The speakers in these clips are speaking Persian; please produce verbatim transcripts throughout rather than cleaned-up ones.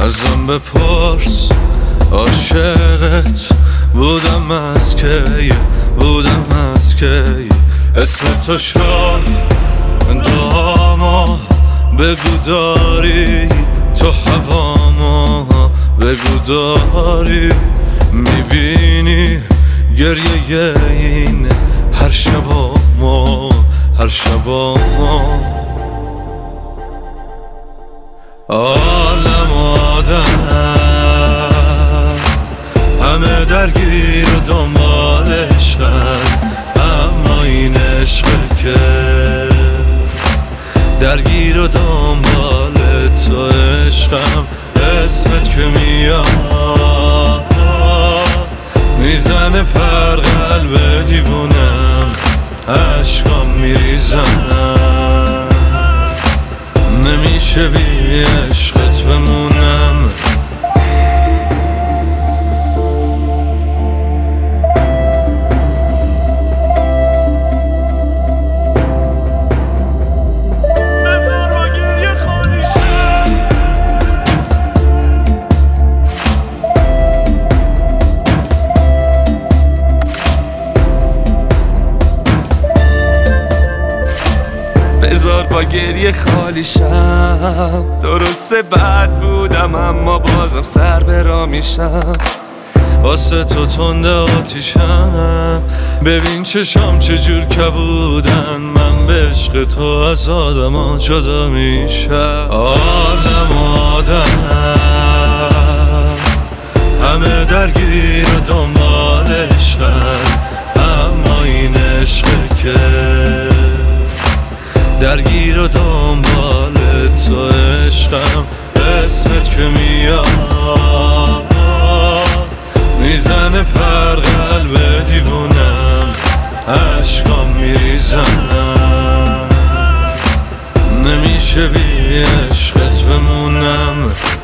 ازم بپرس عاشقت بودم از کی، بودم از کی. اسم تو شد دعاما، بگو داری تو هواما، بگو داری میبینی گریه این هر شبا ما، هر شبا ما. عالم آدم همه درگیر و دنبال عشقن، اما این عشق که درگیر و دنبال تو عشقم. اسمت که میاد میزنه پر قلب دیوونم، عشقام میریزن نمیشه بی عشقت بمونم. بذار با گریه خالی شم، درسته بد بودم اما بازم سر برا میشم. واسه تو تنده آتیشم، ببین چشام چجور کبودن، من به عشق تو از آدم ها جدا میشم. عالم آدم همه درگیر و دنبال عشقن، اما این عشق که درگیر و دنبال تو عشقم. اسمت که میاد میزنه پر قلب دیوونم، عشقام میریزن نمیشه بی عشقت بمونم.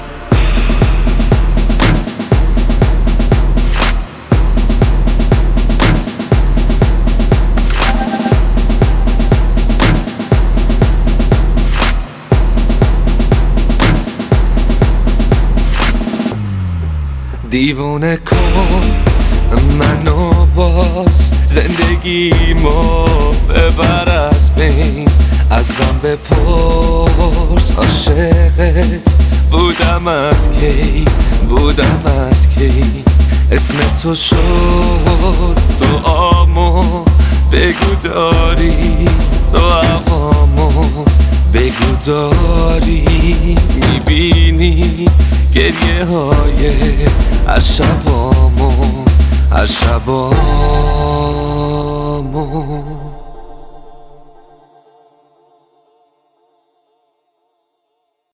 دیوونه کن منو باز، زندگیمو ببر از بین، ازم بپرس عاشقت بودم از کی، بودم از کی. اسم تو شد دعامو، بگو داری تو هوامو، بگو داری میبینی گریه های هر شبامو، هر شبامو.